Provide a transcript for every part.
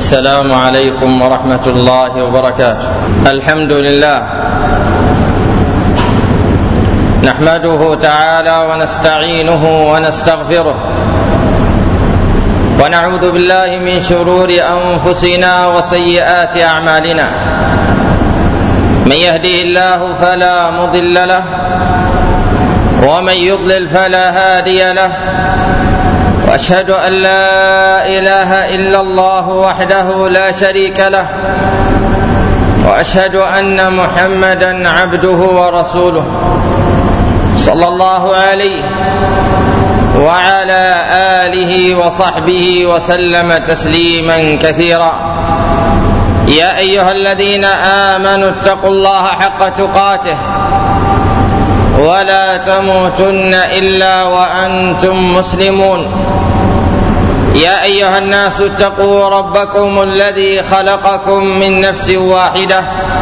السلام عليكم ورحمة الله وبركاته. الحمد لله نحمده تعالى ونستعينه ونستغفره ونعوذ بالله من شرور أنفسنا وسيئات أعمالنا. من يهده الله فلا مضل له ومن يضلل فلا هادي له، وأشهد أن لا إله إلا الله وحده لا شريك له، وأشهد أن محمدا عبده ورسوله صلى الله عليه وعلى آله وصحبه وسلم تسليما كثيرا. يا أيها الذين آمنوا اتقوا الله حق تقاته ولا تموتن إلا وأنتم مسلمون. يا أيها الناس اتقوا ربكم الذي خلقكم من نفس واحدة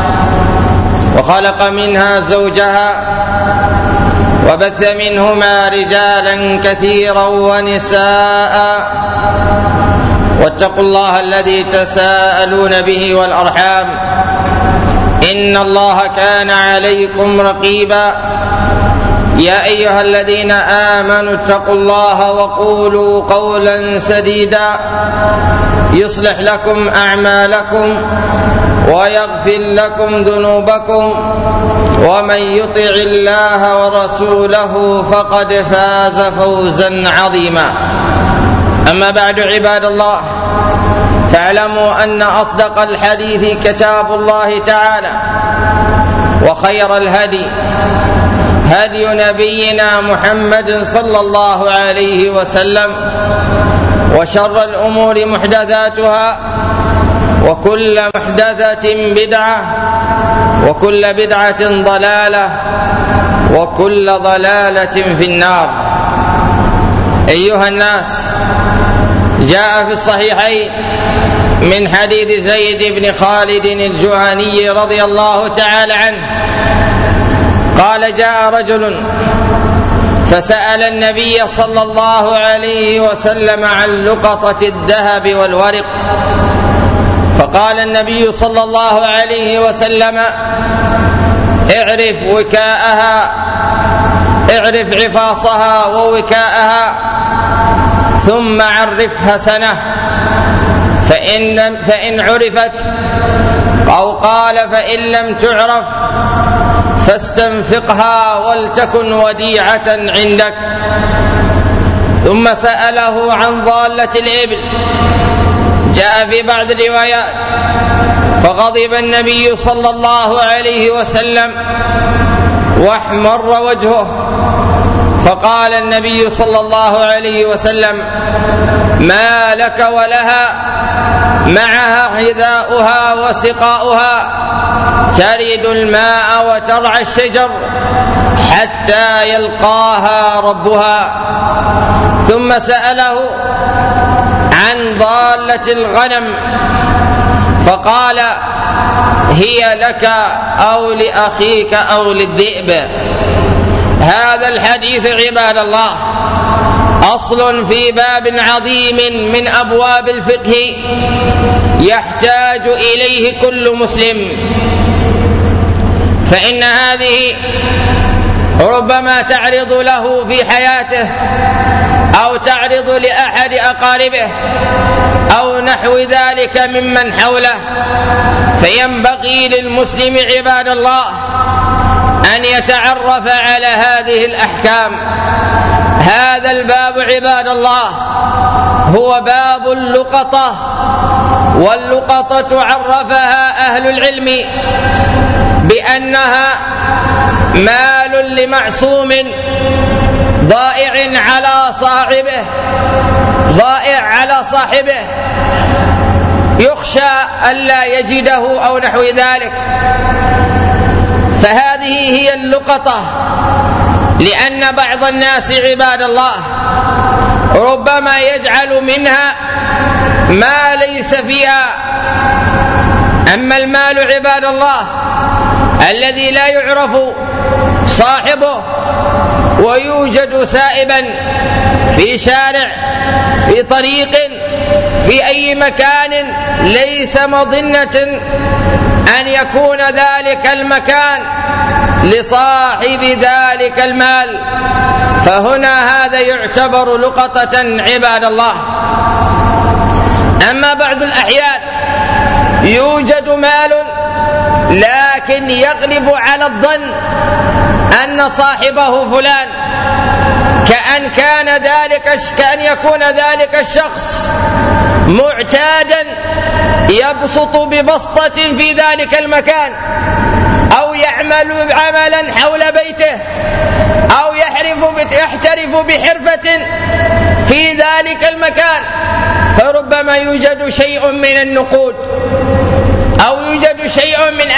وخلق منها زوجها وبث منهما رجالا كثيرا ونساء، واتقوا الله الذي تساءلون به والأرحام إن الله كان عليكم رقيبا. يا أيها الذين آمنوا اتقوا الله وقولوا قولا سديدا يصلح لكم أعمالكم ويغفر لكم ذنوبكم، ومن يطع الله ورسوله فقد فاز فوزا عظيما. أما بعد، عباد الله، فاعلموا أن أصدق الحديث كتاب الله تعالى، وخير الهدي هدي نبينا محمد صلى الله عليه وسلم، وشر الأمور محدثاتها، وكل محدثة بدعة، وكل بدعة ضلالة، وكل ضلالة في النار. أيها الناس، جاء في الصحيحين من حديث زيد بن خالد الجهني رضي الله تعالى عنه قال: جاء رجل فسأل النبي صلى الله عليه وسلم عن لقطة الذهب والورق، فقال النبي صلى الله عليه وسلم: اعرف وكاءها، اعرف عفاصها ووكاءها، ثم عرفها سنة، فإن عرفت، أو قال فإن لم تعرف فاستنفقها ولتكن وديعة عندك. ثم سأله عن ضالة الإبل، جاء في بعض الروايات: فغضب النبي صلى الله عليه وسلم واحمر وجهه، فقال النبي صلى الله عليه وسلم: ما لك ولها؟ معها حذاؤها وسقاؤها، ترد الماء وترعى الشجر حتى يلقاها ربها. ثم سأله عن ضالة الغنم، فقال: هي لك أو لأخيك أو للذئب. هذا الحديث عباد الله أصل في باب عظيم من أبواب الفقه يحتاج إليه كل مسلم، فإن هذه ربما تعرض له في حياته، أو تعرض لأحد أقاربه أو نحو ذلك ممن حوله، فينبغي للمسلم عباد الله أن يتعرف على هذه الأحكام. هذا الباب عباد الله هو باب اللقطة، واللقطة عرفها أهل العلم بأنها مال لمعصوم ضائع على صاحبه يخشى ألا يجده أو نحو ذلك، فهذه هي اللقطة. لأن بعض الناس عباد الله ربما يجعل منها ما ليس فيها. أما المال عباد الله الذي لا يعرف صاحبه ويوجد سائبا في شارع في طريق في أي مكان ليس مظنة أن يكون ذلك المكان لصاحب ذلك المال، فهنا هذا يعتبر لقطة عباد الله. أما بعض الأحيان يوجد مال لكن يغلب على الظن أن صاحبه فلان، كأن يكون ذلك الشخص معتادا يبسط ببسطة في ذلك المكان، أو يعمل عملا حول بيته، أو يحترف بحرفة في ذلك المكان، فربما يوجد شيء من النقود أو يوجد شيء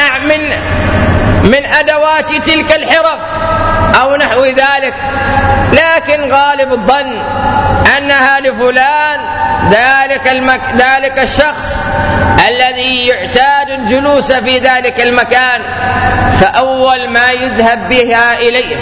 من أدوات تلك الحرف أو نحو ذلك، لكن غالب الظن أنها لفلان ذلك الشخص الذي يعتاد الجلوس في ذلك المكان، فأول ما يذهب بها إليه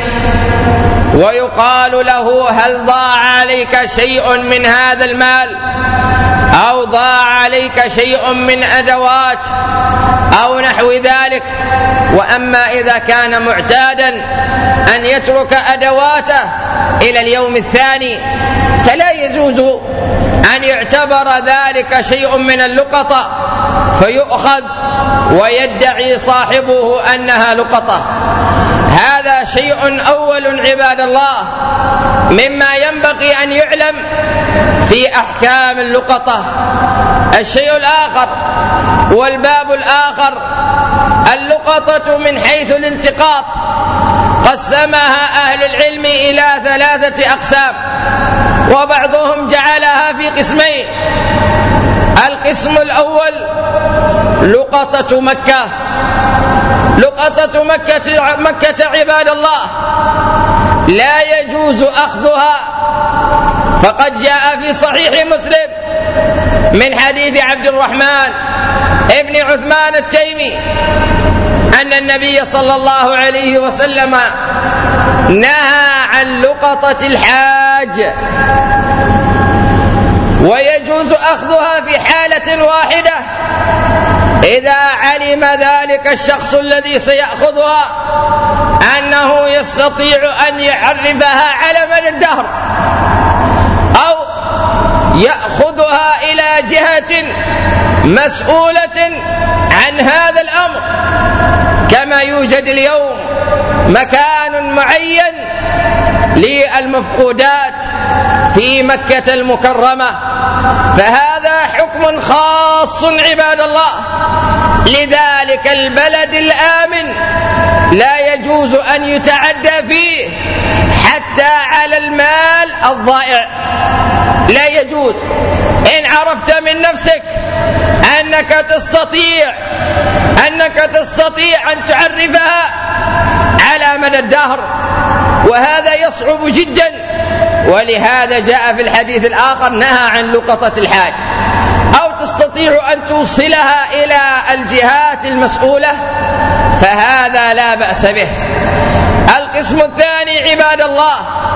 ويقال له هل ضاع عليك شيء من هذا المال أو ضاع عليك شيء من أدوات أو نحو ذلك. وأما إذا كان معتادا أن يترك أدواته إلى اليوم الثاني فلا يجوز أن يعتبر ذلك شيء من اللقطة فيؤخذ ويدعي صاحبه أنها لقطة. هذا شيء أول عباد الله مما ينبغي أن يعلم في أحكام اللقطة. الشيء الآخر والباب الآخر اللقطة من حيث الالتقاط قسمها أهل العلم إلى 3 أقسام، وبعضهم جعلها في قسمين. القسم الأول لقطة مكة. لقطة مكة عباد الله لا يجوز أخذها، فقد جاء في صحيح مسلم من حديث عبد الرحمن ابن عثمان التيمي أن النبي صلى الله عليه وسلم نهى عن لقطة الحاج، ويجوز أخذها في حالة واحدة إذا علم ذلك الشخص الذي سيأخذها أنه يستطيع أن يعرفها على مدى الدهر، أو يأخذها إلى جهة مسؤولة عن هذا الأمر، كما يوجد اليوم مكان معين للمفقودات في مكة المكرمة، فهذا حكم خاص عباد الله لذلك البلد الآمن، لا يجوز أن يتعدى فيه حتى على المال الضائع، لا يجوز. إن عرفت من نفسك أنك تستطيع أن تعرفها على مدى الدهر، وهذا يصعب جدا، ولهذا جاء في الحديث الآخر نهى عن لقطة الحاج، أو تستطيع أن توصلها إلى الجهات المسؤولة فهذا لا بأس به. القسم الثاني عباد الله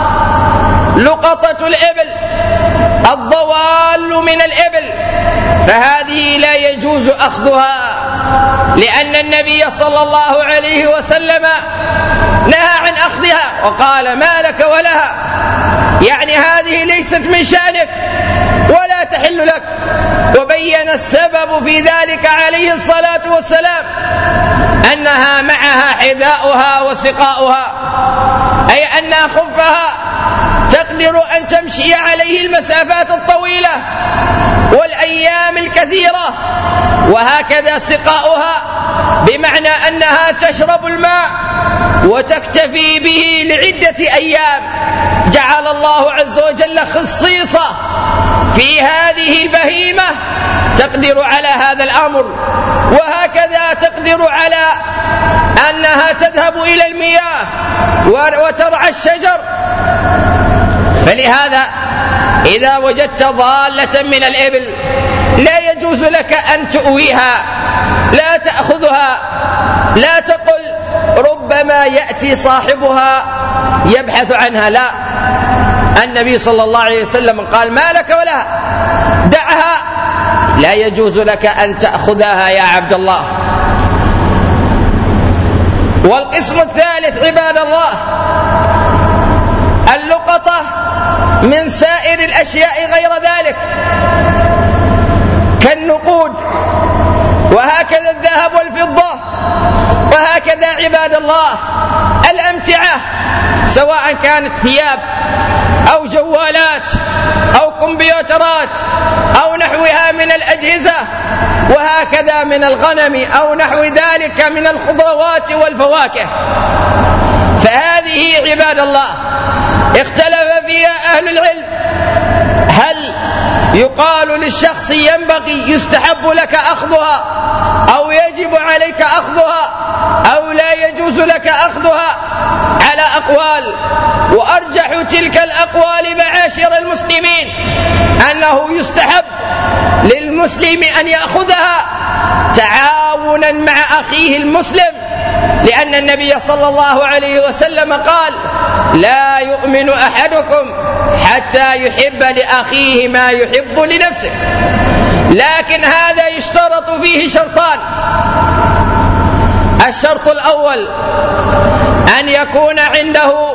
لقطة الإبل، الضوال من الإبل، فهذه لا يجوز أخذها، لأن النبي صلى الله عليه وسلم نهى عن أخذها وقال ما لك ولها، يعني هذه ليست من شأنك ولا تحل لك. وبين السبب في ذلك عليه الصلاة والسلام أنها معها حذاؤها وسقاؤها، أي أن خفها تقدر أن تمشي عليه المسافات الطويلة والأيام الكثيرة، وهكذا سقاؤها بمعنى أنها تشرب الماء وتكتفي به لعدة أيام. جعل الله عز وجل خصيصة في هذه البهيمة تقدر على هذا الأمر، وهكذا تقدر على أنها تذهب إلى المياه وترعى الشجر. فلهذا إذا وجدت ضالة من الإبل لا يجوز لك أن تؤويها، لا تأخذها، لا تقل ربما يأتي صاحبها يبحث عنها، لا، النبي صلى الله عليه وسلم قال: ما لك ولها، دعها، لا يجوز لك أن تأخذها يا عبد الله. والقسم الثالث عباد الله اللقطة من سائر الأشياء غير ذلك كالنقود، وهكذا الذهب والفضة، وهكذا عباد الله الأمتعة، سواء كانت ثياب أو جوالات أو كمبيوترات أو نحوها من الأجهزة، وهكذا من الغنم أو نحو ذلك من الخضروات والفواكه. فهذه عباد الله اختلف فيها أهل العلم، هل يقال للشخص ينبغي يستحب لك أخذها أو يجب عليك أخذها أو لا يجوز لك أخذها، على أقوال، وأرجح تلك الأقوال معاشر المسلمين أنه يستحب للمسلم أن يأخذها تعاونا مع أخيه المسلم، لأن النبي صلى الله عليه وسلم قال: لا يؤمن أحدكم حتى يحب لأخيه ما يحب لنفسه. لكن هذا يشترط فيه شرطان: الشرط الأول أن يكون عنده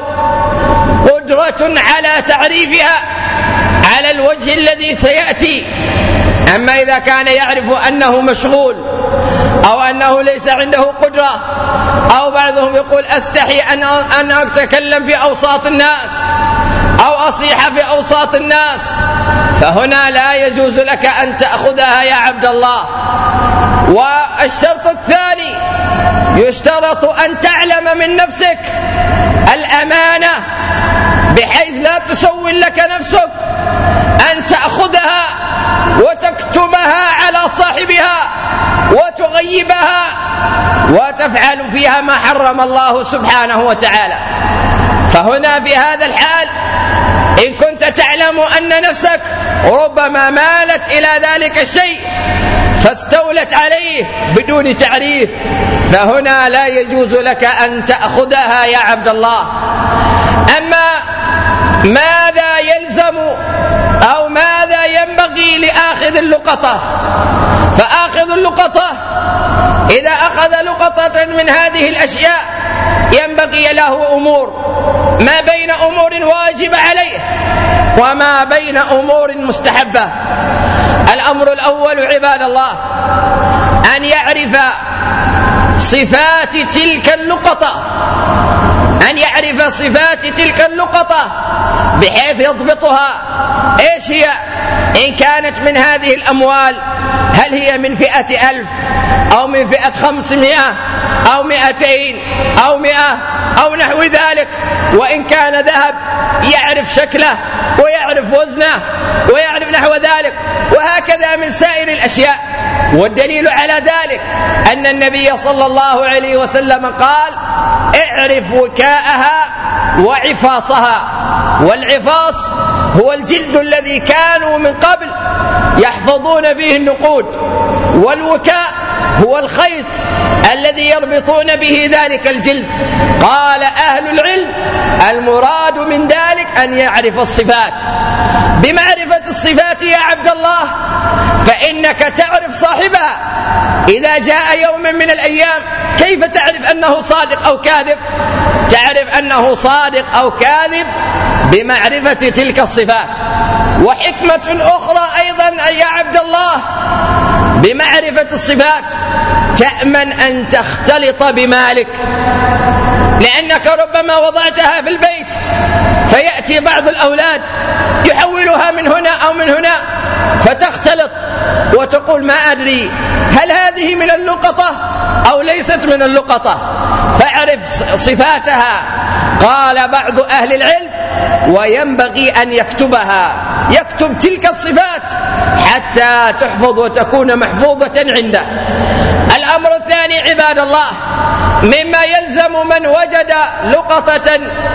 قدرة على تعريفها على الوجه الذي سيأتي. أما إذا كان يعرف أنه مشغول أو أنه ليس عنده قدرة، أو بعضهم يقول: أستحي أن أتكلم في أوساط الناس أو أصيح في أوساط الناس، فهنا لا يجوز لك أن تأخذها يا عبد الله. والشرط الثاني يشترط أن تعلم من نفسك الأمانة، بحيث لا تسول لك نفسك أن تأخذها وتكتمها على صاحبها وتغيبها وتفعل فيها ما حرم الله سبحانه وتعالى. فهنا في هذا الحال إن كنت تعلم أن نفسك ربما مالت إلى ذلك الشيء فاستولت عليه بدون تعريف، فهنا لا يجوز لك أن تأخذها يا عبد الله. أما ماذا يلزم أو ماذا ينبغي لآخذ اللقطة، فآخذ اللقطة إذا أخذ لقطة من هذه الأشياء ينبغي له أمور، ما بين أمور واجب عليه وما بين أمور مستحبة. الأمر الأول عباد الله أن يعرف صفات تلك اللقطة، أن يعرف صفات تلك اللقطة بحيث يضبطها. إيش هي؟ إن كانت من هذه الأموال هل هي من فئة 1000 أو من فئة 500 أو 200 أو 100 أو نحو ذلك. وإن كان ذهب يعرف شكله ويعرف وزنه ويعرف نحو ذلك، وهكذا من سائر الأشياء. والدليل على ذلك أن النبي صلى الله عليه وسلم قال: اعرف وكاءها وعفاصها. والعفاص هو الجلد الذي كانوا من قبل يحفظون فيه النقود، والوكاء هو الخيط الذي يربطون به ذلك الجلد. قال أهل العلم: المراد من ذلك أن يعرف الصفات. بمعرفة الصفات يا عبد الله فإنك تعرف صاحبها. إذا جاء يوم من الأيام كيف تعرف أنه صادق أو كاذب؟ تعرف أنه صادق أو كاذب بمعرفة تلك الصفات. وحكمة أخرى أيضا يا عبد الله بمعرفة الصفات: تأمن أن تختلط بمالك، لأنك ربما وضعتها في البيت فيأتي بعض الأولاد يحولها من هنا أو من هنا فتختلط وتقول: ما أدري هل هذه من اللقطة أو ليست من اللقطة، فاعرف صفاتها. قال بعض أهل العلم: وينبغي أن يكتبها، يكتب تلك الصفات حتى تحفظ وتكون محفوظة عنده. الأمر الثاني عباد الله مما يلزم من وجد لقطة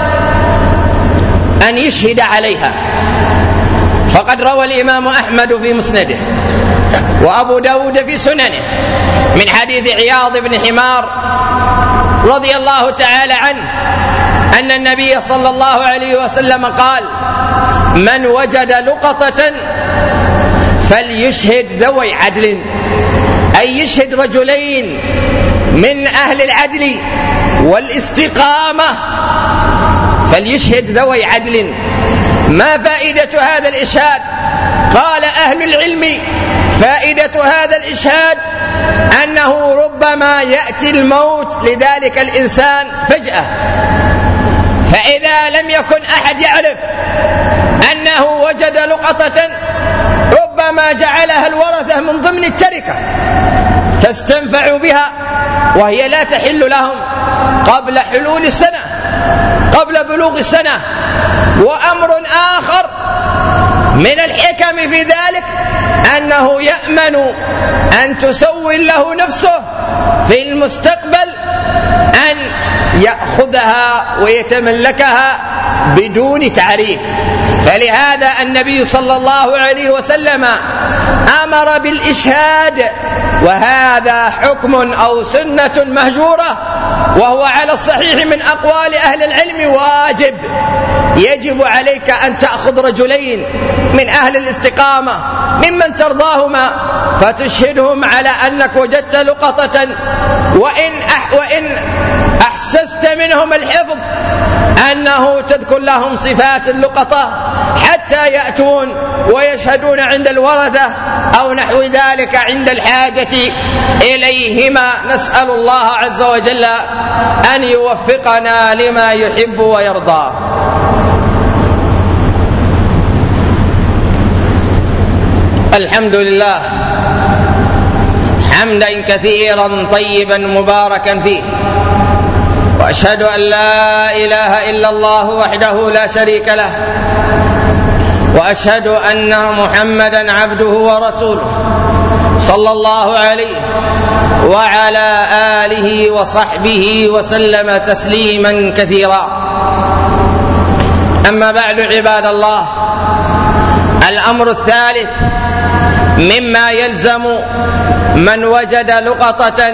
أن يشهد عليها. فقد روى الإمام أحمد في مسنده وأبو داود في سننه من حديث عياض بن حمار رضي الله تعالى عنه أن النبي صلى الله عليه وسلم قال: من وجد لقطة فليشهد ذوي عدل، أي يشهد رجلين من أهل العدل والاستقامة، فليشهد ذوي عدل. ما فائدة هذا الإشهاد؟ قال أهل العلم: فائدة هذا الإشهاد أنه ربما يأتي الموت لذلك الإنسان فجأة، فإذا لم يكن أحد يعرف أنه وجد لقطة ربما جعلها الورثة من ضمن التركة فاستنفعوا بها وهي لا تحل لهم قبل حلول السنة، قبل بلوغ السنة. وأمر آخر من الحكم في ذلك أنه يأمن أن تسول له نفسه في المستقبل أن يأخذها ويتملكها بدون تعريف. فلهذا النبي صلى الله عليه وسلم أمر بالإشهاد، وهذا حكم أو سنة مهجورة، وهو على الصحيح من أقوال أهل العلم واجب. يجب عليك أن تأخذ رجلين من أهل الاستقامة ممن ترضاهما فتشهدهم على أنك وجدت لقطة، وإن أحسست منهم الحفظ أنه تذكر لهم صفات اللقطة حتى يأتون ويشهدون عند الورثة أو نحو ذلك عند الحاجة إليهما. نسأل الله عز وجل أن يوفقنا لما يحب ويرضى. الحمد لله حمدا كثيرا طيبا مباركا فيه، وأشهد أن لا إله إلا الله وحده لا شريك له، وأشهد أن محمدا عبده ورسوله صلى الله عليه وعلى آله وصحبه وسلم تسليما كثيرا. أما بعد عباد الله، الأمر الثالث مما يلزم من وجد لقطة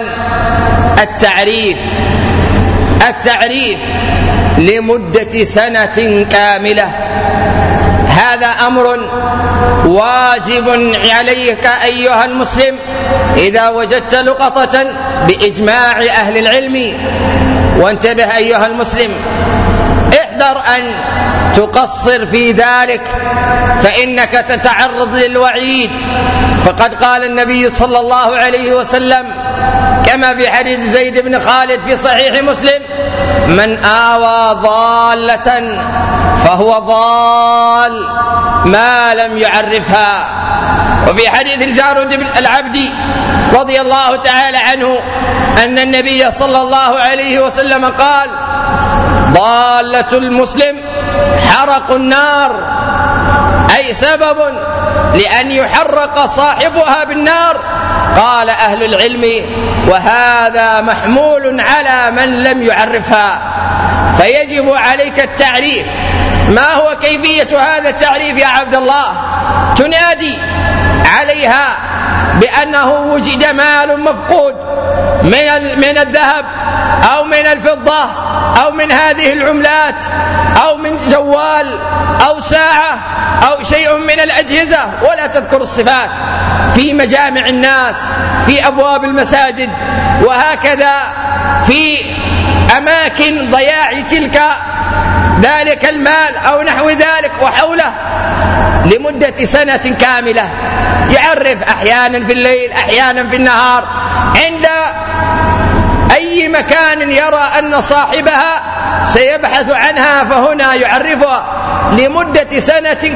التعريف لمدة سنة كاملة. هذا أمر واجب عليك أيها المسلم إذا وجدت لقطة بإجماع أهل العلم. وانتبه أيها المسلم، احذر أن تقصر في ذلك فإنك تتعرض للوعيد. فقد قال النبي صلى الله عليه وسلم كما في حديث زيد بن خالد في صحيح مسلم: من آوى ضالة فهو ضال ما لم يعرفها. وفي حديث الجارود بن العبدي رضي الله تعالى عنه أن النبي صلى الله عليه وسلم قال: ضالة المسلم حرق النار، أي سبب لأن يحرق صاحبها بالنار. قال أهل العلم: وهذا محمول على من لم يعرفها، فيجب عليك التعريف. ما هو كيفية هذا التعريف يا عبد الله؟ تنادي عليها بأنه وجد مال مفقود من الذهب أو من الفضة أو من هذه العملات أو من جوال أو ساعة أو شيء من الأجهزة، ولا تذكر الصفات، في مجامع الناس، في أبواب المساجد، وهكذا في أماكن ضياع ذلك المال أو نحو ذلك وحوله لمدة سنة كاملة. يعرف أحيانا في الليل أحيانا في النهار عند أي مكان يرى أن صاحبها سيبحث عنها فهنا يعرفها لمدة سنة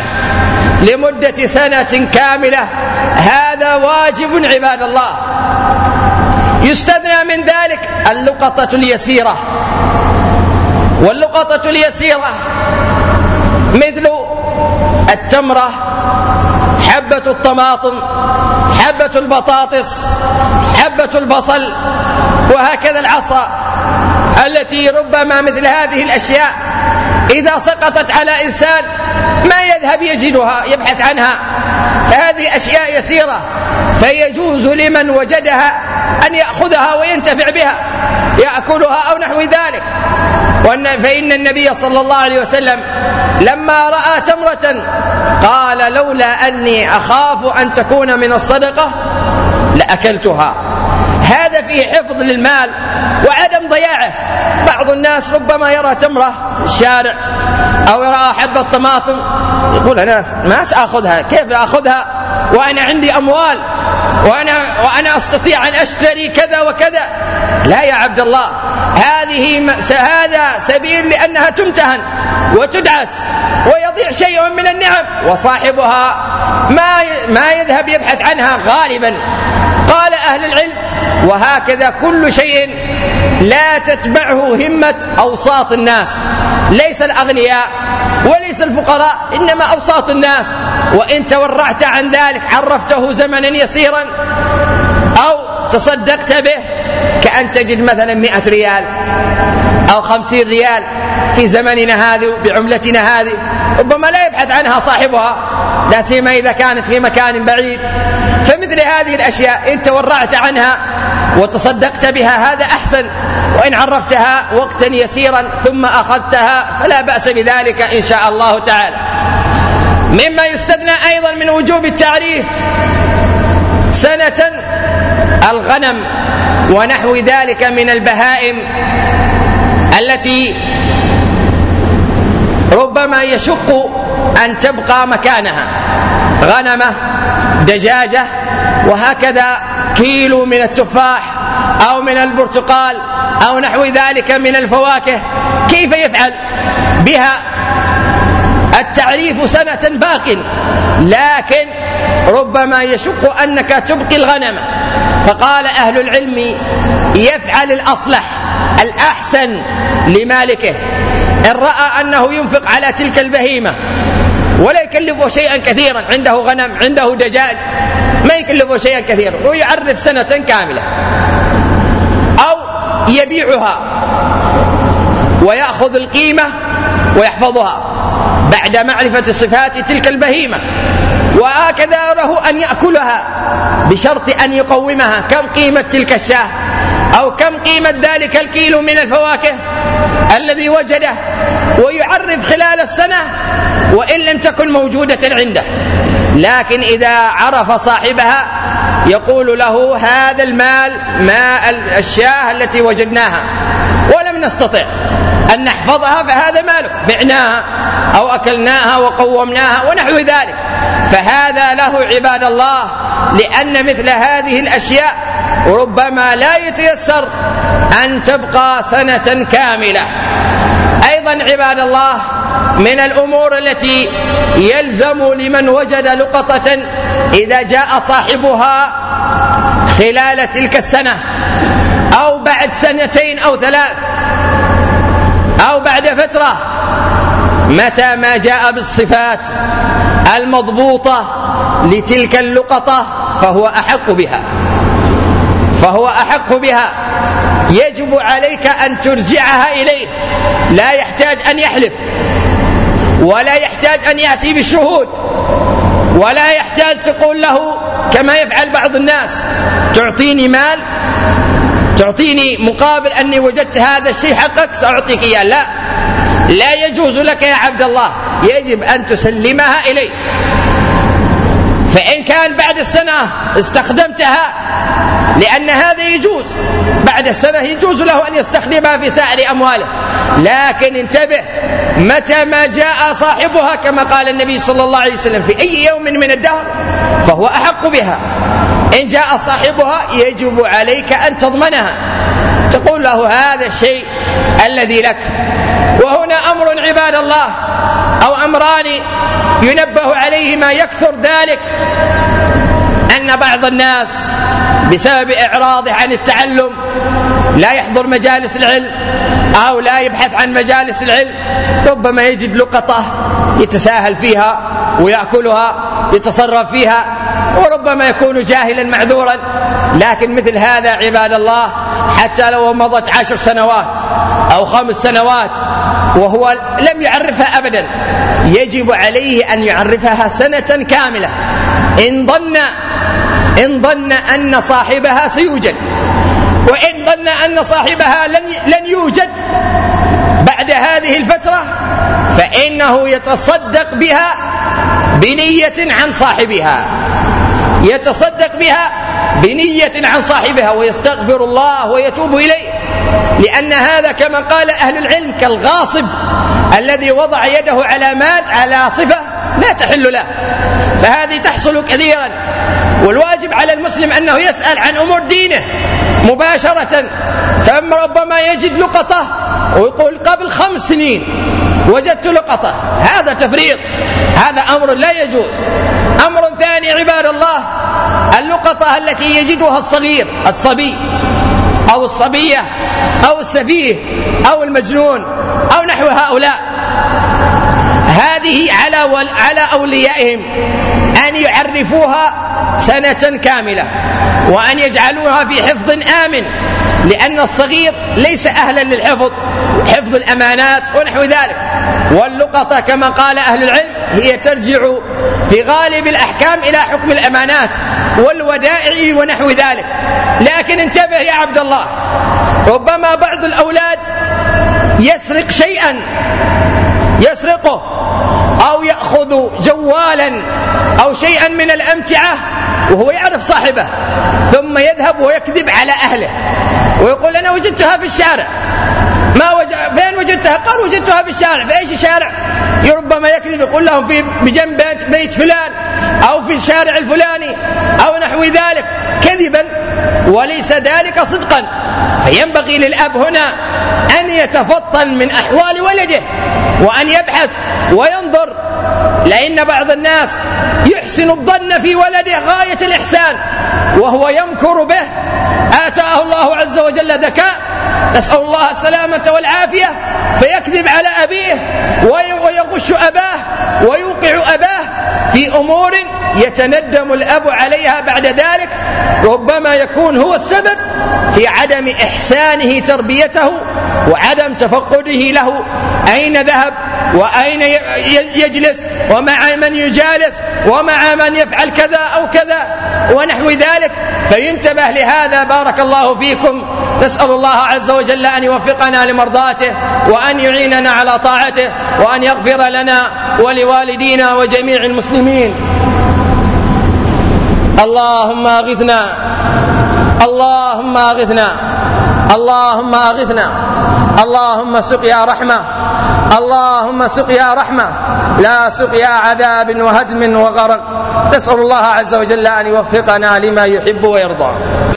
كاملة. هذا واجب عباد الله. يستثنى من ذلك اللقطة اليسيرة، واللقطة اليسيرة مثل التمرة، حبة الطماطم، حبة البطاطس، حبة البصل، وهكذا العصا، التي ربما مثل هذه الأشياء إذا سقطت على إنسان ما يذهب يجدها يبحث عنها، فهذه أشياء يسيرة، فيجوز لمن وجدها أن يأخذها وينتفع بها، يأكلها أو نحو ذلك. فإن النبي صلى الله عليه وسلم لما رأى تمرة قال لولا أني أخاف أن تكون من الصدقة لأكلتها. هذا فيه حفظ للمال وعدم ضياعه. بعض الناس ربما يرى تمرة في الشارع أو يرى حبة طماطم يقول أنا ما سأخذها، كيف أخذها وأنا عندي أموال وأنا أستطيع أن أشتري كذا وكذا؟ لا يا عبد الله، هذا سبيل لأنها تمتهن وتدعس ويضيع شيء من النعم، وصاحبها ما يذهب يبحث عنها غالبا. قال أهل العلم وهكذا كل شيء لا تتبعه همة أوساط الناس، ليس الأغنياء وليس الفقراء، إنما أوساط الناس. وإن تورعت عن ذلك عرفته زمنا يسيرا أو تصدقت به، كأن تجد مثلا 100 ريال أو 50 ريال في زمننا هذه بعملتنا هذه، ربما لا يبحث عنها صاحبها، لا سيما إذا كانت في مكان بعيد. فمثل هذه الأشياء إن تورعت عنها وتصدقت بها هذا أحسن، وإن عرفتها وقتا يسيرا ثم أخذتها فلا بأس بذلك إن شاء الله تعالى. مما يستثنى أيضا من وجوب التعريف سنة الغنم ونحو ذلك من البهائم التي ربما يشق أن تبقى مكانها، غنمة، دجاجة، وهكذا كيلو من التفاح أو من البرتقال أو نحو ذلك من الفواكه، كيف يفعل بها؟ التعريف سنة باق، لكن ربما يشق أنك تبقي الغنم. فقال أهل العلم يفعل الأصلح الأحسن لمالكه، إن رأى أنه ينفق على تلك البهيمة ولا يكلفه شيئا كثيرا، عنده غنم عنده دجاج ما يكلفه شيئا كثيرا، ويعرف سنة كاملة، أو يبيعها ويأخذ القيمة ويحفظها بعد معرفة صفات تلك البهيمة. وهكذا له أن يأكلها بشرط أن يقومها، كم قيمة تلك الشاة أو كم قيمة ذلك الكيلو من الفواكه الذي وجده، ويعرف خلال السنة وإن لم تكن موجودة عنده. لكن إذا عرف صاحبها يقول له هذا المال ما الشاة التي وجدناها ولم نستطع أن نحفظها فهذا مالك، بعناها أو أكلناها وقومناها ونحو ذلك. فهذا له عباد الله، لأن مثل هذه الأشياء ربما لا يتيسر أن تبقى سنة كاملة. أيضا عباد الله من الأمور التي يلزم لمن وجد لقطة إذا جاء صاحبها خلال تلك السنة أو بعد 2 أو 3 أو بعد فترة، متى ما جاء بالصفات المضبوطة لتلك اللقطة فهو أحق بها، يجب عليك أن ترجعها إليه، لا يحتاج أن يحلف ولا يحتاج أن يأتي بالشهود ولا يحتاج تقول له كما يفعل بعض الناس تعطيني مال، تعطيني مقابل أني وجدت هذا الشيء حقك سأعطيك إياه. لا يجوز لك يا عبد الله، يجب أن تسلمها إليه. فإن كان بعد السنة استخدمتها، لأن هذا يجوز بعد السنة يجوز له أن يستخدمها في سائر أمواله، لكن انتبه متى ما جاء صاحبها كما قال النبي صلى الله عليه وسلم في أي يوم من الدهر فهو أحق بها. إن جاء صاحبها يجب عليك أن تضمنها، تقول له هذا الشيء الذي لك. وهنا أمر عباد الله أو أمران ينبه عليهما يكثر ذلك، أن بعض الناس بسبب إعراضه عن التعلم لا يحضر مجالس العلم أو لا يبحث عن مجالس العلم، ربما يجد لقطة يتساهل فيها ويأكلها يتصرف فيها وربما يكون جاهلا معذورا، لكن مثل هذا عباد الله حتى لو مضت 10 سنوات أو 5 سنوات وهو لم يعرفها أبدا، يجب عليه أن يعرفها سنة كاملة إن ظن أن صاحبها سيوجد، وإن ظن أن صاحبها لن يوجد بعد هذه الفترة فإنه يتصدق بها بنية عن صاحبها، يتصدق بها بنية عن صاحبها ويستغفر الله ويتوب إليه، لأن هذا كما قال أهل العلم كالغاصب الذي وضع يده على مال على صفة لا تحل له، فهذه تحصل كثيرا. والواجب على المسلم أنه يسأل عن أمور دينه مباشرة، فربما يجد لقطة ويقول قبل 5 سنين وجدت لقطة، هذا تفريط، هذا أمر لا يجوز. أمر ثاني عباد الله، اللقطة التي يجدها الصغير، الصبي أو الصبية أو السفيه أو المجنون أو نحو هؤلاء، هذه على أوليائهم أن يعرفوها سنة كاملة وأن يجعلوها في حفظ آمن، لأن الصغير ليس أهلا للحفظ، حفظ الأمانات ونحو ذلك. واللقطة كما قال أهل العلم هي ترجع في غالب الأحكام إلى حكم الأمانات والودائع ونحو ذلك. لكن انتبه يا عبد الله، ربما بعض الأولاد يسرق شيئا، يسرقه أو يأخذ جوالا أو شيئا من الأمتعة وهو يعرف صاحبه، ثم يذهب ويكذب على أهله ويقول أنا وجدتها في الشارع. فين وجدتها؟ قال وجدتها في الشارع. في أي شارع؟ ربما يكذب يقول لهم بجنب بيت فلان أو في الشارع الفلاني أو نحو ذلك، كذبا وليس ذلك صدقا. فينبغي للأب هنا أن يتفطن من أحوال ولده وأن يبحث وينظر، لأن بعض الناس يحسن الظن في ولده غاية الإحسان وهو يمكر به. آتاه الله عز وجل ذكاء، نسأل الله السلامة والعافية، فيكذب على أبيه ويغش أباه ويوقع أباه في أمور يتندم الأب عليها بعد ذلك. ربما يكون هو السبب في عدم إحسانه تربيته وعدم تفقده له، أين ذهب وأين يجلس ومع من يجالس ومع من يفعل كذا أو كذا ونحو ذلك. فينتبه لهذا بارك الله فيكم. نسأل الله عز وجل أن يوفقنا لمرضاته وأن يعيننا على طاعته وأن يغفر لنا ولوالدينا وجميع المسلمين. اللهم أغثنا، اللهم أغثنا، اللهم أغثنا، اللهم سقيا رحمة، اللهم سقيا رحمة لا سقيا عذاب وهدم وغرق. نسأل الله عز وجل أن يوفقنا لما يحب ويرضى.